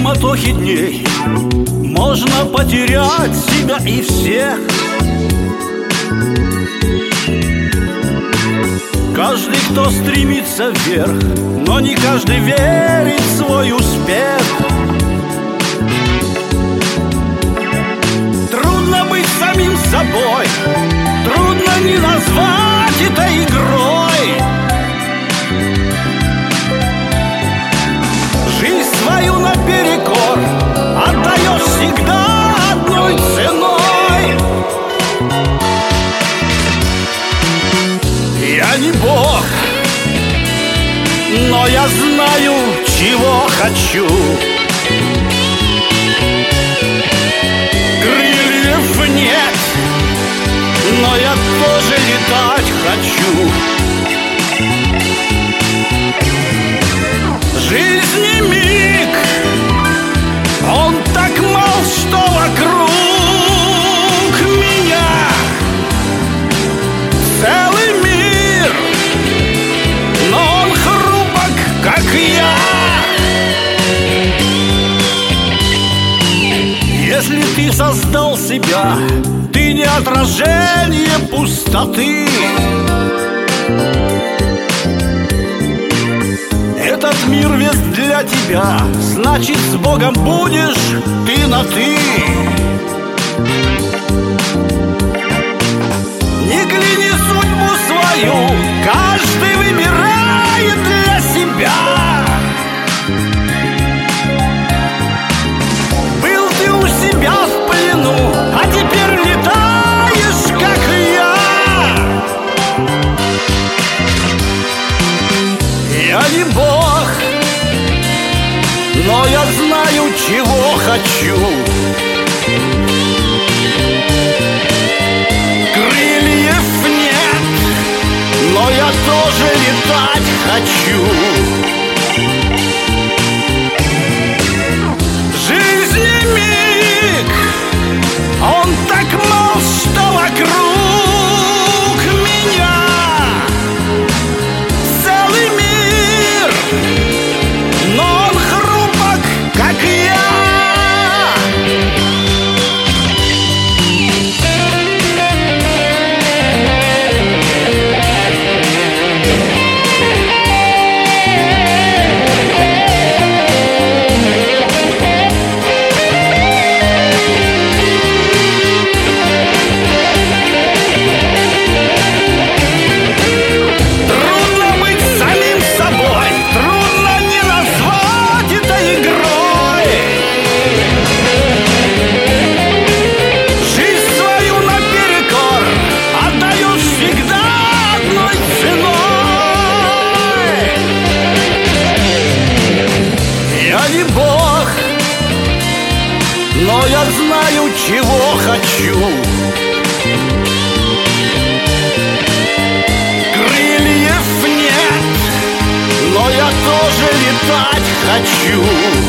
суматохе дней можно потерять себя и всех. Каждый, кто стремится вверх, но не каждый верит в свой успех. Трудно быть самим собой, трудно не назвать это игрой. Жизнь свою наперекор отдаешь всегда одной ценой. Я не Бог, но я знаю, чего хочу. Крыльев нет, но я тоже летать хочу. Жизни миг, он так мал, что вокруг меня целый мир, но он хрупок, как я. Если ты создал себя, ты не отражение пустоты. Этот мир весь для тебя, значит, с Богом будешь ты на «ты». Не кляни судьбу свою, каждый выбирает для себя. Был ты у себя в плену, а теперь летаешь, как я. Я не Бог, но я знаю, чего хочу. Крыльев нет, но я тоже летать хочу. Жизни миг, он так мал, что вокруг меня целый мир, но он хрупок, как я. Но я знаю, чего хочу. Крыльев нет, но я тоже летать хочу.